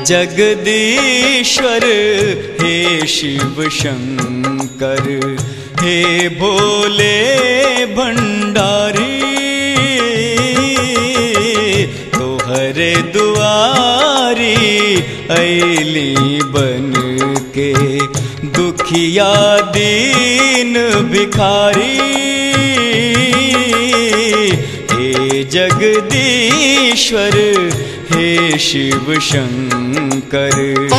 जगदीश्वर हे शिव शंकर, हे भोले भंडारी, तोहरे दुआरी ऐली बन के दुखिया दीन भिखारी। हे जगदीश्वर हे शिव शंकर।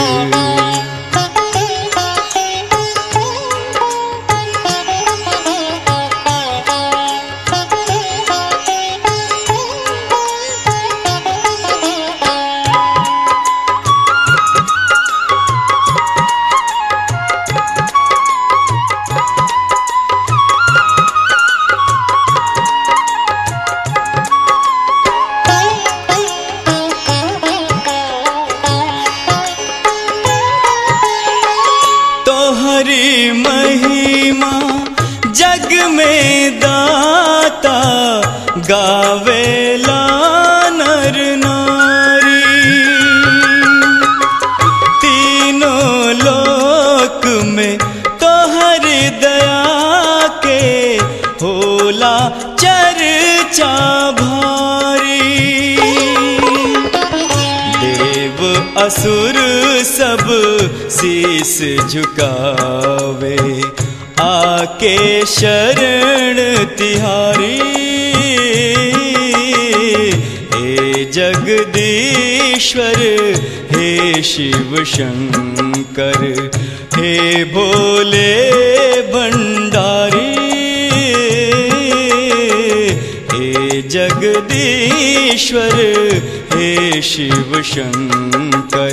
तोहरी महिमा जग में दाता, गावेला नर नारी। तीनों लोक में तोहरी दया के होला चर्चा भारी। देव असुर सब शीस झुकावे, आके शरण तिहारी। हे जगदीश्वर हे शिव शंकर, हे भोले भंडारी। हे जगदीश्वर हे शिव शंकर।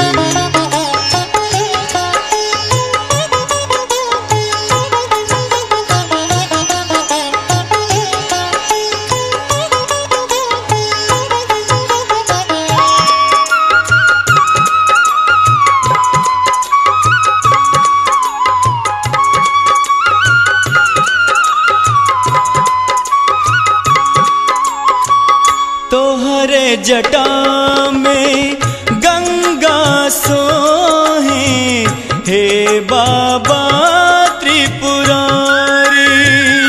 तोहरे जटा में गंगा सोहे, हे बाबा त्रिपुरारी।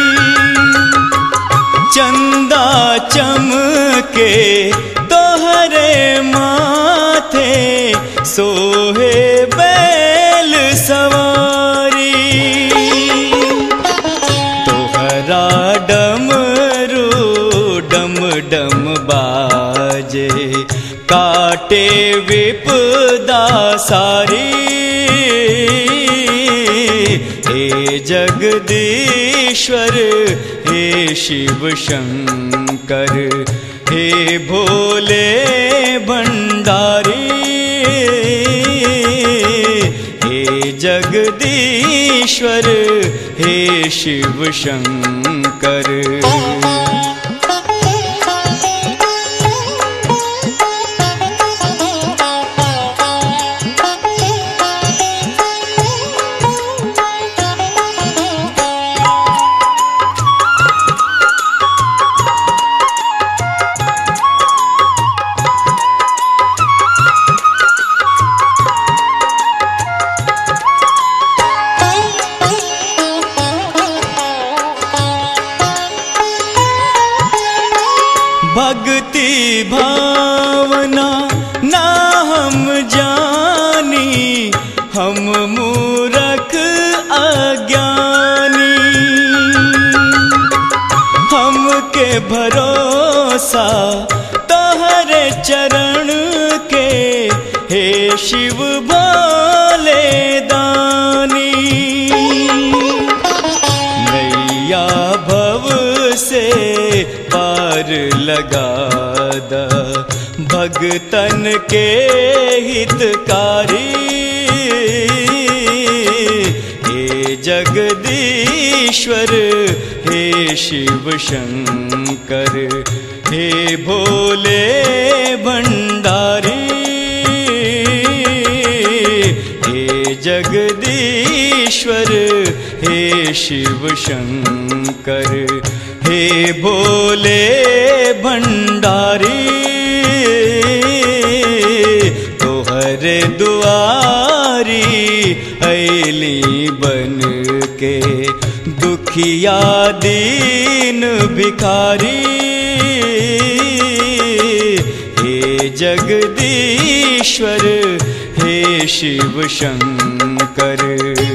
चंदा चमके तोहरे माथे, सोहे बैल सवारी। तोहरा डमरू डम डम बाजे, काटे विपदा सारी। हे जगदीश्वर हे शिव शंकर, हे भोले भंडारी। हे जगदीश्वर हे शिव शंकर। भक्ति भावना ना हम जानी, हम मूरख अज्ञानी। हमके भरोसा तोहरे चरण के, हे शिव भोले दानी। नैया भव से पार लगा दा, भगतन के हितकारी। हे जगदीश्वर हे शिव शंकर, हे भोले भंडारी। हे जगदीश्वर हे शिव शंकर, हे भोले भंडारी। तोहर अइली बन के दुखिया दीन भिखारी। हे जगदीश्वर हे शिव शंकर।